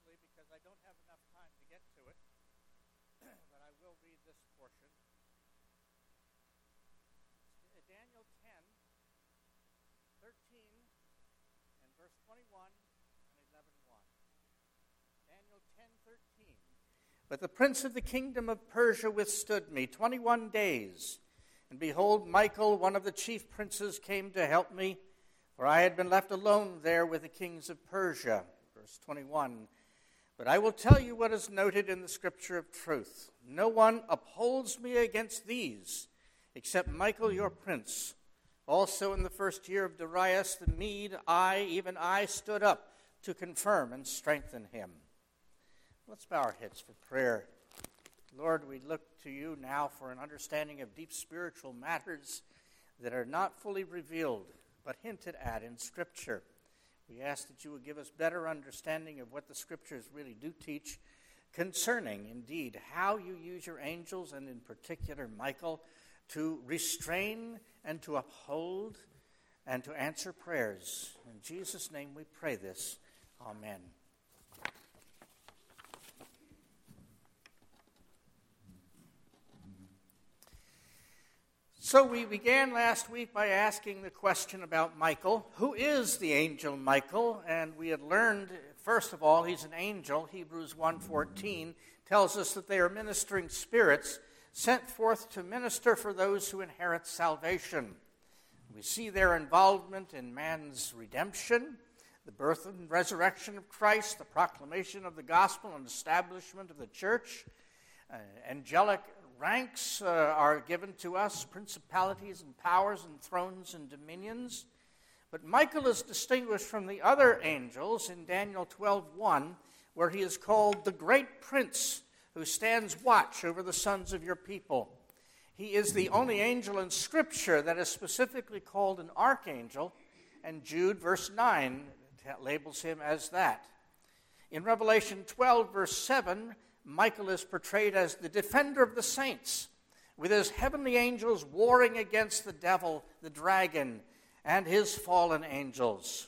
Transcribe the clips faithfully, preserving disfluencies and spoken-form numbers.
closely because I don't have enough time to get to it, but I will read this portion. Daniel ten, thirteen, and verse twenty-one and eleven one. Daniel ten, thirteen. But the prince of the kingdom of Persia withstood me twenty-one days. And behold, Michael, one of the chief princes, came to help me, for I had been left alone there with the kings of Persia. Verse twenty-one. But I will tell you what is noted in the scripture of truth. No one upholds me against these, except Michael your prince. Also in the first year of Darius the Mede, I, even I, stood up to confirm and strengthen him. Let's bow our heads for prayer. Lord, we look to you now for an understanding of deep spiritual matters that are not fully revealed, but hinted at in Scripture. We ask that you would give us better understanding of what the Scriptures really do teach concerning, indeed, how you use your angels, and in particular Michael, to restrain and to uphold and to answer prayers. In Jesus' name we pray this. Amen. So we began last week by asking the question about Michael. Who is the angel Michael? And we had learned, first of all, he's an angel. Hebrews one fourteen tells us that they are ministering spirits sent forth to minister for those who inherit salvation. We see their involvement in man's redemption, the birth and resurrection of Christ, the proclamation of the gospel and establishment of the church. Uh, angelic ranks uh, are given to us, principalities and powers and thrones and dominions. But Michael is distinguished from the other angels in Daniel twelve one, where he is called the great prince who stands watch over the sons of your people. He is the only angel in Scripture that is specifically called an archangel, and Jude, verse nine, labels him as that. In Revelation twelve, verse seven, Michael is portrayed as the defender of the saints, with his heavenly angels warring against the devil, the dragon, and his fallen angels.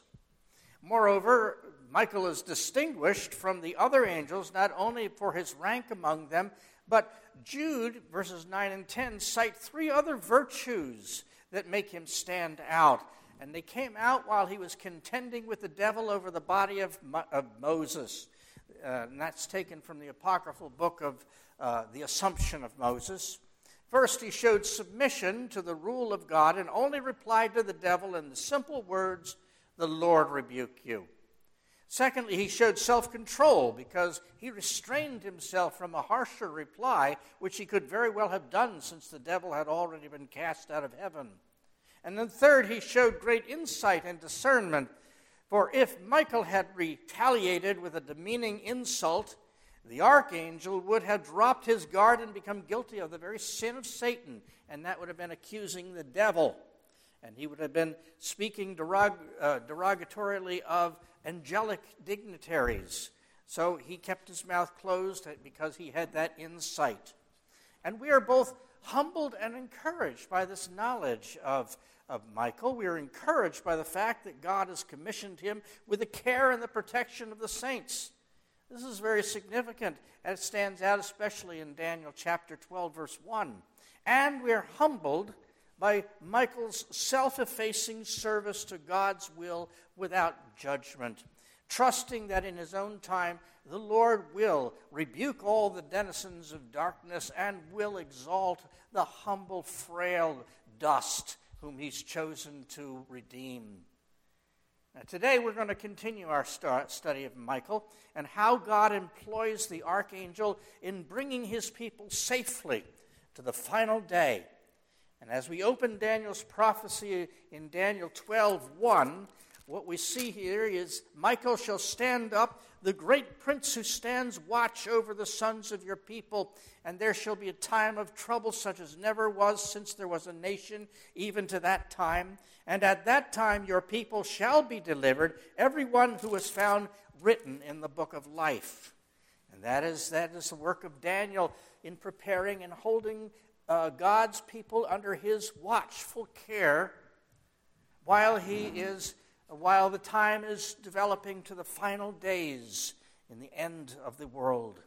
Moreover, Michael is distinguished from the other angels not only for his rank among them, but Jude, verses nine and ten, cite three other virtues that make him stand out. And they came out while he was contending with the devil over the body of, Mo- of Moses. Uh, and that's taken from the apocryphal book of uh, the Assumption of Moses. First, he showed submission to the rule of God and only replied to the devil in the simple words, "The Lord rebuke you." Secondly, he showed self-control because he restrained himself from a harsher reply, which he could very well have done since the devil had already been cast out of heaven. And then third, he showed great insight and discernment. For if Michael had retaliated with a demeaning insult, the archangel would have dropped his guard and become guilty of the very sin of Satan, and that would have been accusing the devil. And he would have been speaking derog- uh, derogatorily of angelic dignitaries. So he kept his mouth closed because he had that insight. And we are both humbled and encouraged by this knowledge of of Michael. We are encouraged by the fact that God has commissioned him with the care and the protection of the saints. This is very significant, and it stands out especially in Daniel chapter twelve, verse one. And we are humbled by Michael's self-effacing service to God's will without judgment, trusting that in his own time the Lord will rebuke all the denizens of darkness and will exalt the humble, frail dust whom he's chosen to redeem. Now, today we're going to continue our study of Michael and how God employs the archangel in bringing his people safely to the final day. And as we open Daniel's prophecy in Daniel twelve one, what we see here is Michael shall stand up, the great prince who stands watch over the sons of your people, and there shall be a time of trouble such as never was since there was a nation, even to that time. And at that time your people shall be delivered, every one who is found written in the book of life. And that is, that is the work of Daniel in preparing and holding uh, God's people under his watchful care while he is while the time is developing to the final days in the end of the world.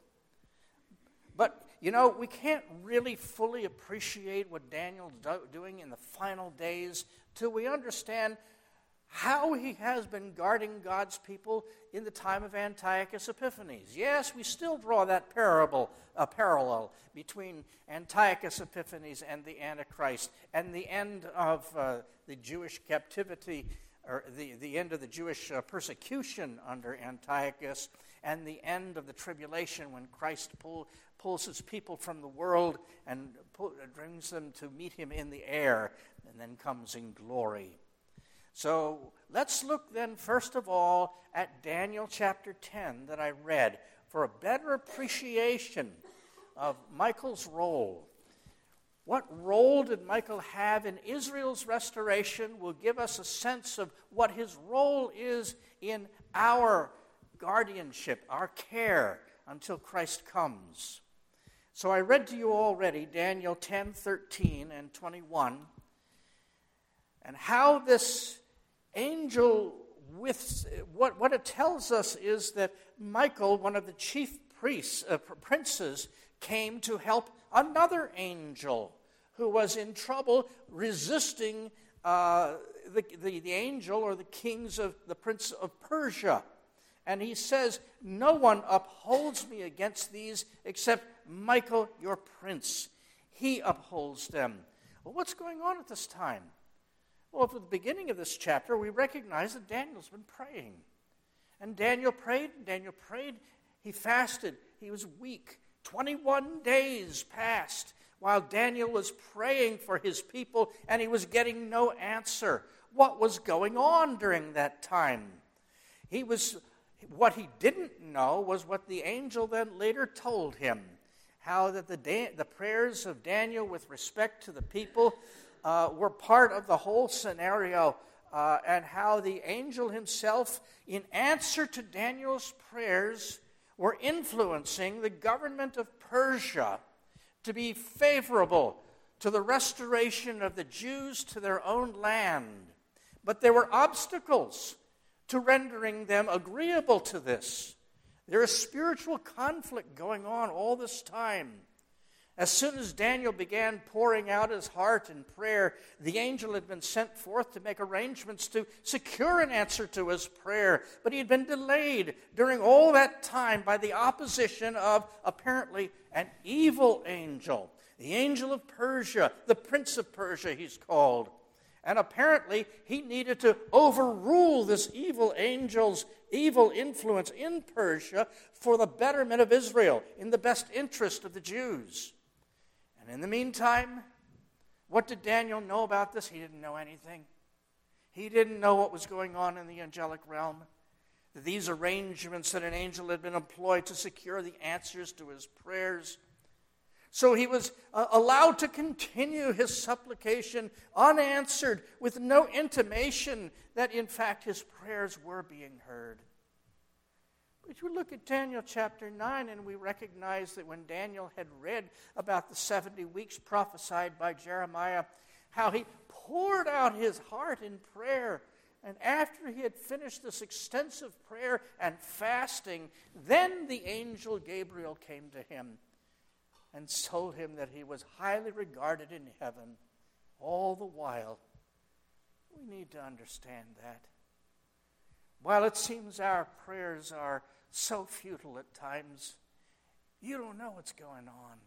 But, you know, we can't really fully appreciate what Daniel's do- doing in the final days till we understand how he has been guarding God's people in the time of Antiochus Epiphanes. Yes, we still draw that parable, a parallel between Antiochus Epiphanes and the Antichrist and the end of uh, the Jewish captivity, or the, the end of the Jewish uh, persecution under Antiochus, and the end of the tribulation when Christ pull, pulls his people from the world and pull, brings them to meet him in the air, and then comes in glory. So let's look then, first of all, at Daniel chapter ten that I read for a better appreciation of Michael's role. What role did Michael have in Israel's restoration will give us a sense of what his role is in our guardianship, our care until Christ comes. So I read to you already Daniel ten, thirteen, and twenty-one, and how this angel with what, what it tells us is that Michael, one of the chief priests, uh, princes, came to help another angel who was in trouble resisting uh, the, the, the angel or the kings of the prince of Persia. And he says, no one upholds me against these except Michael, your prince. He upholds them. Well, what's going on at this time? Well, at the beginning of this chapter, we recognize that Daniel's been praying. And Daniel prayed, and Daniel prayed. He fasted. He was weak. twenty-one days passed while Daniel was praying for his people, and he was getting no answer. What was going on during that time? He was, what he didn't know was what the angel then later told him, how that the, the prayers of Daniel with respect to the people Uh, were part of the whole scenario, uh, and how the angel himself, in answer to Daniel's prayers, were influencing the government of Persia to be favorable to the restoration of the Jews to their own land. But there were obstacles to rendering them agreeable to this. There is spiritual conflict going on all this time. As soon as Daniel began pouring out his heart in prayer, the angel had been sent forth to make arrangements to secure an answer to his prayer. But he had been delayed during all that time by the opposition of, apparently, an evil angel. The angel of Persia, the prince of Persia, he's called. And apparently, he needed to overrule this evil angel's evil influence in Persia for the betterment of Israel, in the best interest of the Jews. And in the meantime, what did Daniel know about this? He didn't know anything. He didn't know what was going on in the angelic realm. That these arrangements that an angel had been employed to secure the answers to his prayers. So he was uh, allowed to continue his supplication unanswered, with no intimation that in fact his prayers were being heard. But you look at Daniel chapter nine, and we recognize that when Daniel had read about the seventy weeks prophesied by Jeremiah, how he poured out his heart in prayer. And after he had finished this extensive prayer and fasting, then the angel Gabriel came to him and told him that he was highly regarded in heaven all the while. We need to understand that. While it seems our prayers are so futile at times, you don't know what's going on.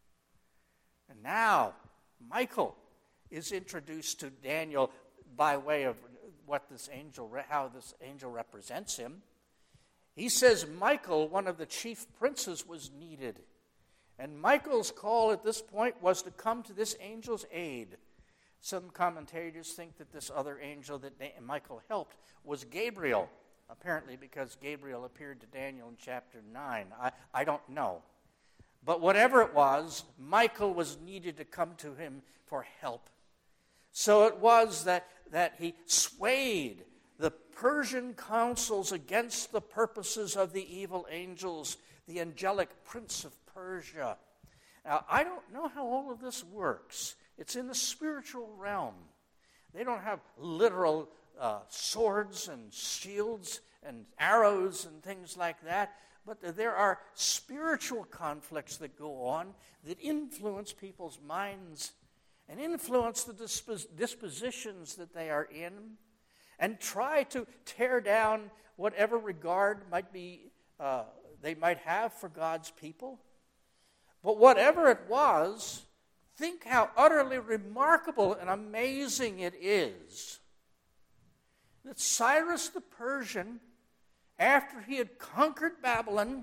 And now, Michael is introduced to Daniel by way of what this angel, how this angel represents him. He says Michael, one of the chief princes, was needed. And Michael's call at this point was to come to this angel's aid. Some commentators think that this other angel that Michael helped was Gabriel, apparently because Gabriel appeared to Daniel in chapter nine. I, I don't know. But whatever it was, Michael was needed to come to him for help. So it was that, that he swayed the Persian councils against the purposes of the evil angels, the angelic prince of Persia. Now, I don't know how all of this works. It's in the spiritual realm. They don't have literal uh, swords and shields and arrows and things like that, but there are spiritual conflicts that go on that influence people's minds and influence the dispos- dispositions that they are in, and try to tear down whatever regard might be uh, they might have for God's people. But whatever it was, think how utterly remarkable and amazing it is that Cyrus the Persian, after he had conquered Babylon,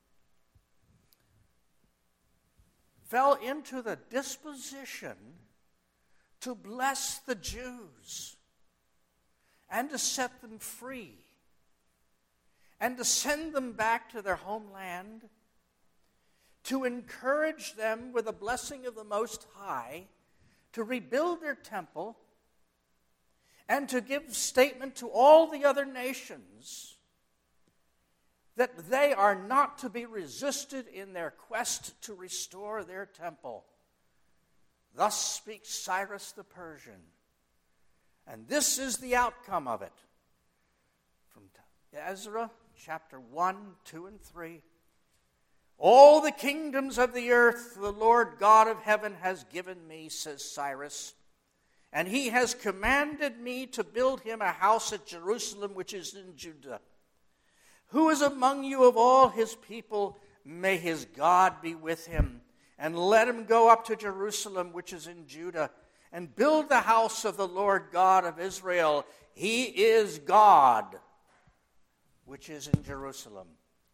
fell into the disposition to bless the Jews and to set them free and to send them back to their homeland, to encourage them with the blessing of the Most High to rebuild their temple, and to give statement to all the other nations that they are not to be resisted in their quest to restore their temple. Thus speaks Cyrus the Persian. And this is the outcome of it. From Ezra chapter one, two, and three. All the kingdoms of the earth the Lord God of heaven has given me, says Cyrus, and he has commanded me to build him a house at Jerusalem, which is in Judah. Who is among you of all his people? May his God be with him, and let him go up to Jerusalem, which is in Judah, and build the house of the Lord God of Israel. He is God, which is in Jerusalem.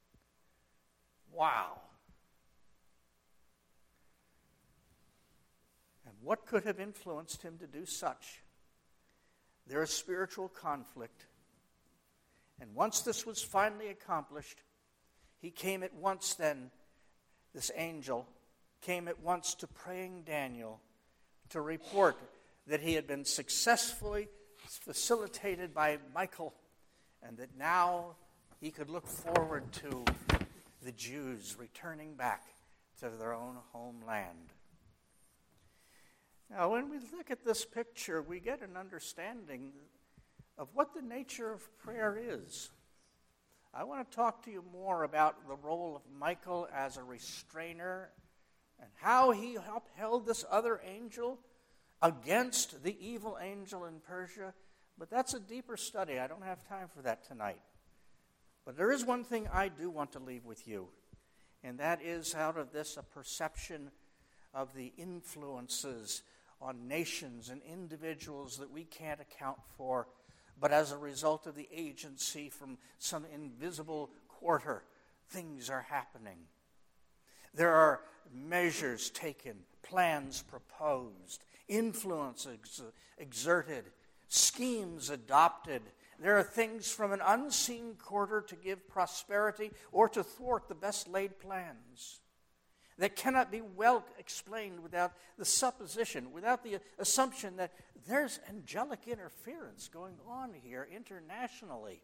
Wow. And what could have influenced him to do such? There is spiritual conflict. And once this was finally accomplished, he came at once then, this angel, came at once to praying Daniel to report that he had been successfully facilitated by Michael, and that now he could look forward to the Jews returning back to their own homeland. Now, when we look at this picture, we get an understanding of what the nature of prayer is. I want to talk to you more about the role of Michael as a restrainer and how he upheld this other angel against the evil angel in Persia. But that's a deeper study. I don't have time for that tonight. But there is one thing I do want to leave with you, and that is out of this a perception of the influences on nations and individuals that we can't account for, but as a result of the agency from some invisible quarter, things are happening. There are measures taken, plans proposed, influence ex- exerted, schemes adopted. There are things from an unseen quarter to give prosperity or to thwart the best laid plans that cannot be well explained without the supposition, without the assumption that there's angelic interference going on here internationally.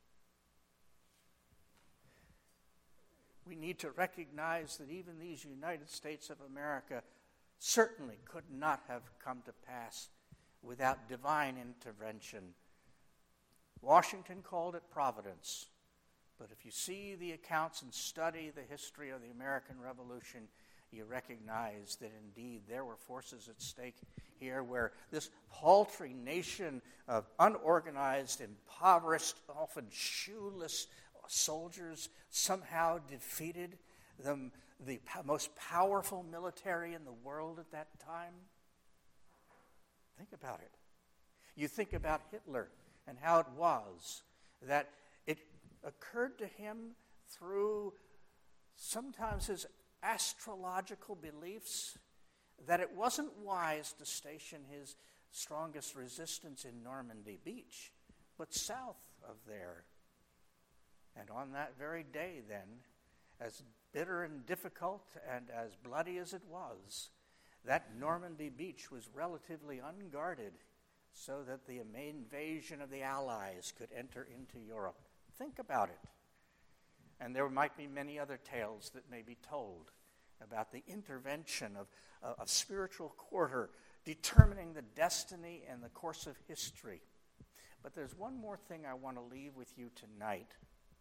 We need to recognize that even these United States of America certainly could not have come to pass without divine intervention. Washington called it providence. But if you see the accounts and study the history of the American Revolution, you recognize that indeed there were forces at stake here where this paltry nation of unorganized, impoverished, often shoeless soldiers somehow defeated the, the most powerful military in the world at that time. Think about it. You think about Hitler and how it was that it occurred to him through sometimes his astrological beliefs that it wasn't wise to station his strongest resistance in Normandy Beach, but south of there. And on that very day then, as bitter and difficult and as bloody as it was, that Normandy Beach was relatively unguarded so that the invasion of the Allies could enter into Europe. Think about it. And there might be many other tales that may be told about the intervention of a spiritual quarter determining the destiny and the course of history. But there's one more thing I want to leave with you tonight,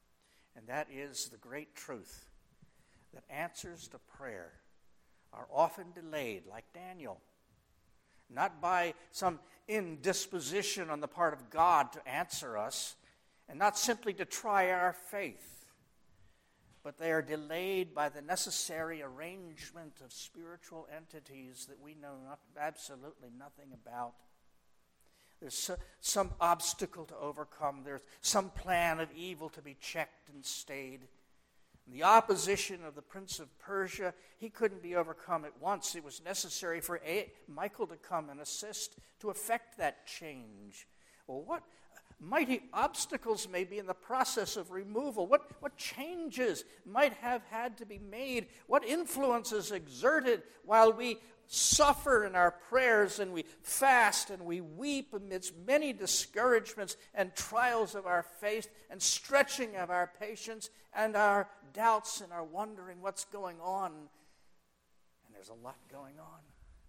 And that is the great truth that answers to prayer are often delayed, like Daniel. Not by some indisposition on the part of God to answer us, and not simply to try our faith, but they are delayed by the necessary arrangement of spiritual entities that we know not, absolutely nothing about. There's so, some obstacle to overcome. There's some plan of evil to be checked and stayed. The opposition of the prince of Persia, he couldn't be overcome at once. It was necessary for A- Michael to come and assist to effect that change. Well, what mighty obstacles may be in the process of removal? What, what changes might have had to be made? What influences exerted while we suffer in our prayers and we fast and we weep amidst many discouragements and trials of our faith and stretching of our patience and our doubts and our wondering what's going on. And there's a lot going on.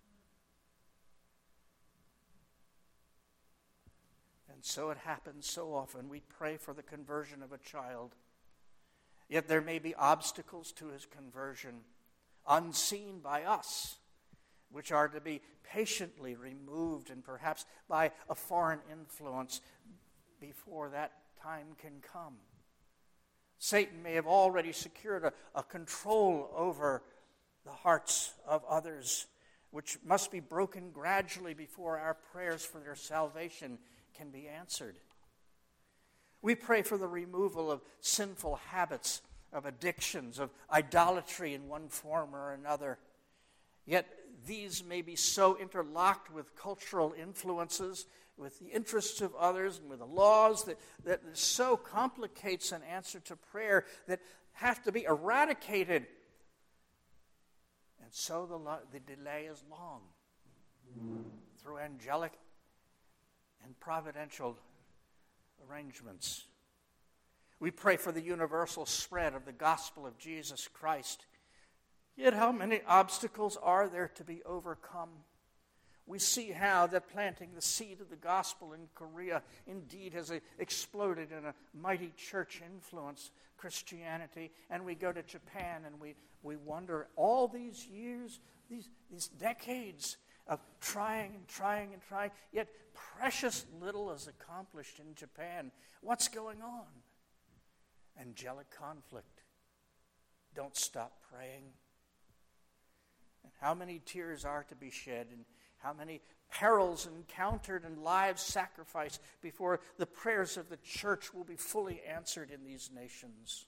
And so it happens so often. We pray for the conversion of a child, yet there may be obstacles to his conversion unseen by us, which are to be patiently removed and perhaps by a foreign influence before that time can come. Satan may have already secured a, a control over the hearts of others, which must be broken gradually before our prayers for their salvation can be answered. We pray for the removal of sinful habits, of addictions, of idolatry in one form or another. Yet these may be so interlocked with cultural influences, with the interests of others, and with the laws that, that so complicates an answer to prayer that have to be eradicated. And so the, lo- the delay is long. Through angelic and providential arrangements. We pray for the universal spread of the gospel of Jesus Christ. Yet how many obstacles are there to be overcome? We see how that planting the seed of the gospel in Korea indeed has exploded in a mighty church influence, Christianity. And we go to Japan and we, we wonder, all these years, these, these decades of trying and trying and trying, yet precious little is accomplished in Japan. What's going on? Angelic conflict. Don't stop praying. And how many tears are to be shed, and how many perils encountered and lives sacrificed before the prayers of the church will be fully answered in these nations.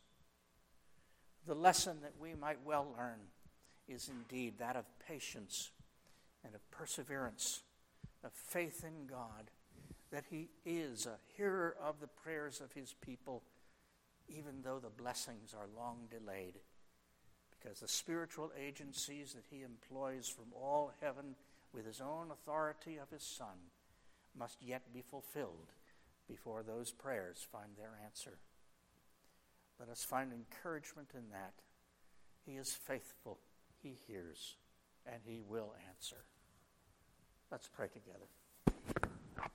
The lesson that we might well learn is indeed that of patience and of perseverance, of faith in God, that he is a hearer of the prayers of his people, even though the blessings are long delayed. Because the spiritual agencies that he employs from all heaven with his own authority of his Son must yet be fulfilled before those prayers find their answer. Let us find encouragement in that. He is faithful, he hears, and he will answer. Let's pray together.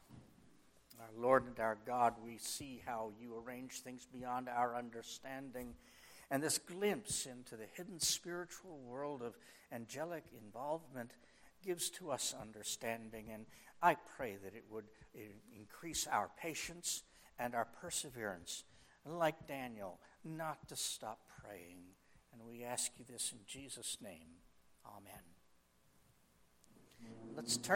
Our Lord and our God, we see how you arrange things beyond our understanding. And this glimpse into the hidden spiritual world of angelic involvement gives to us understanding. And I pray that it would increase our patience and our perseverance, like Daniel, not to stop praying. And we ask you this in Jesus' name. Amen. Let's turn.